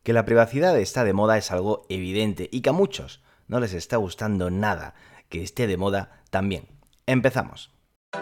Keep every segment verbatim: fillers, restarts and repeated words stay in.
Que la privacidad está de moda es algo evidente y que a muchos no les está gustando nada que esté de moda también. Empezamos.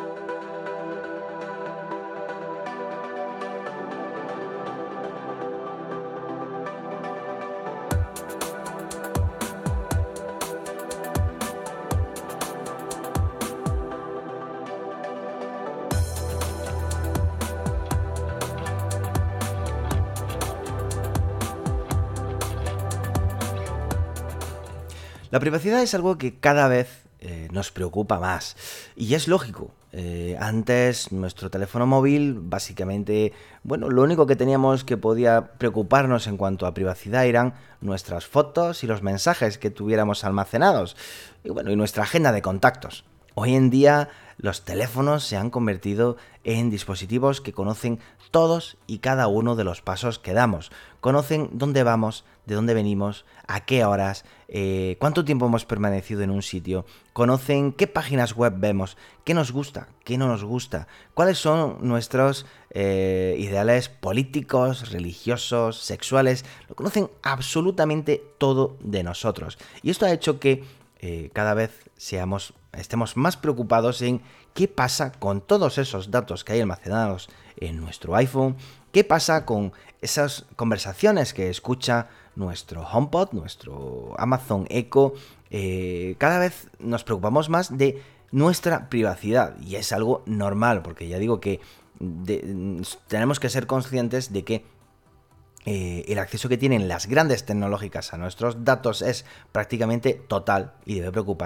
La privacidad es algo que cada vez eh, nos preocupa más y es lógico. Eh, antes nuestro teléfono móvil, básicamente, bueno, lo único que teníamos que podía preocuparnos en cuanto a privacidad eran nuestras fotos y los mensajes que tuviéramos almacenados y bueno, y nuestra agenda de contactos. Hoy en día los teléfonos se han convertido en dispositivos que conocen todos y cada uno de los pasos que damos. Conocen dónde vamos, de dónde venimos, a qué horas, eh, cuánto tiempo hemos permanecido en un sitio. Conocen qué páginas web vemos, qué nos gusta, qué no nos gusta, cuáles son nuestros eh, ideales políticos, religiosos, sexuales. Lo conocen absolutamente todo de nosotros. Y esto ha hecho que eh, cada vez seamos, estemos más preocupados en qué pasa con todos esos datos que hay almacenados en nuestro iPhone, qué pasa con esas conversaciones que escucha nuestro HomePod, nuestro Amazon Echo. Eh, cada vez nos preocupamos más de nuestra privacidad y es algo normal, porque ya digo que de, tenemos que ser conscientes de que Eh, el acceso que tienen las grandes tecnológicas a nuestros datos es prácticamente total y debe preocupar